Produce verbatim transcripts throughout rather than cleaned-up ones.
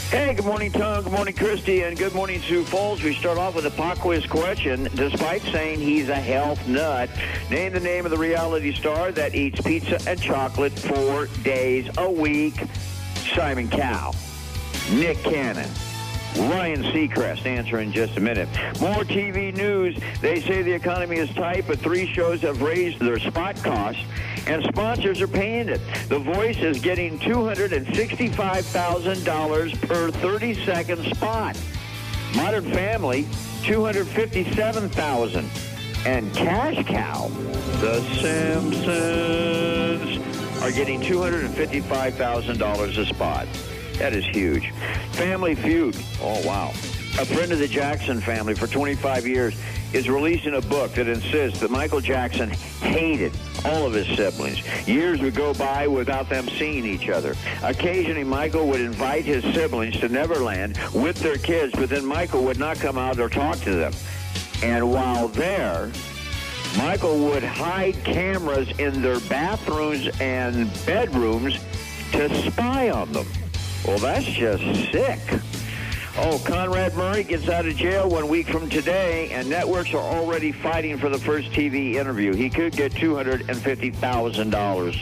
Hey, good morning, Tom. Good morning, Christy, and good morning, Sioux Falls. We start off with a pop quiz question. Despite saying he's a health nut, name the name of the reality star that eats pizza and chocolate four days a week. Simon Cowell, Nick Cannon, Ryan Seacrest. Answer in just a minute. More T V news. They say the economy is tight, but three shows have raised their spot costs, and sponsors are paying it. The Voice is getting two hundred sixty-five thousand dollars per thirty-second spot. Modern Family, two hundred fifty-seven thousand dollars. And Cash Cow, The Simpsons, are getting two hundred fifty-five thousand dollars a spot. That is huge. Family Feud. Oh, wow. A friend of the Jackson family for twenty-five years is releasing a book that insists that Michael Jackson hated all of his siblings. Years would go by without them seeing each other. Occasionally, Michael would invite his siblings to Neverland with their kids, but then Michael would not come out or talk to them. And while there, Michael would hide cameras in their bathrooms and bedrooms to spy on them. Well, that's just sick. Oh, Conrad Murray gets out of jail one week from today, and networks are already fighting for the first T V interview. He could get two hundred fifty thousand dollars.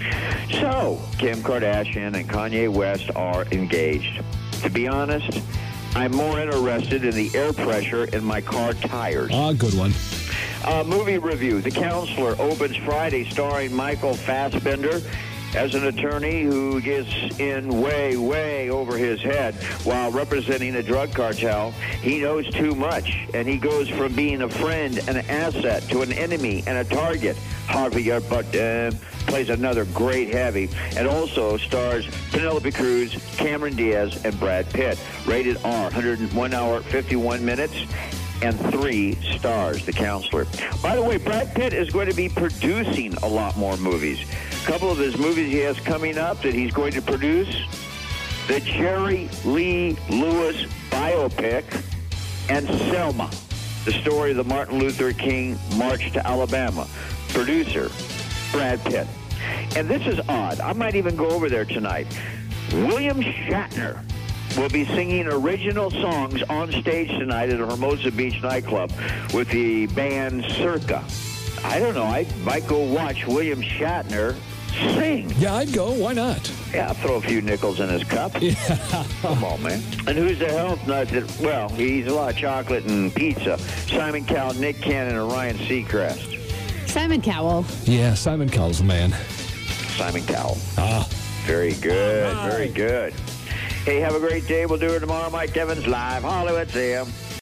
So, Kim Kardashian and Kanye West are engaged. To be honest, I'm more interested in the air pressure in my car tires. Ah, good one. Uh, movie review. The Counselor opens Friday, starring Michael Fassbender as an attorney who gets in way, way over his head while representing a drug cartel. He knows too much, and he goes from being a friend and an asset to an enemy and a target. Harvey Bardem plays another great heavy, and also stars Penelope Cruz, Cameron Diaz, and Brad Pitt. Rated R, one hundred one hour, fifty-one minutes. And three stars, The Counselor. By the way, Brad Pitt is going to be producing a lot more movies. A couple of his movies he has coming up that he's going to produce: the Jerry Lee Lewis biopic, and Selma, the story of the Martin Luther King March to Alabama. Producer, Brad Pitt. And this is odd. I might even go over there tonight. William Shatner will be singing original songs on stage tonight at a Hermosa Beach nightclub with the band Circa. I don't know. I might go watch William Shatner sing. Yeah, I'd go. Why not? Yeah, I'll throw a few nickels in his cup. Yeah. Come on, man. And who's the health nut that, well, he eats a lot of chocolate and pizza? Simon Cowell, Nick Cannon, and Ryan Seacrest. Simon Cowell. Yeah, Simon Cowell's the man. Simon Cowell. Ah. Very good. Very good. Hey, have a great day. We'll do it tomorrow. Mike Evans live. Hollywood. See ya.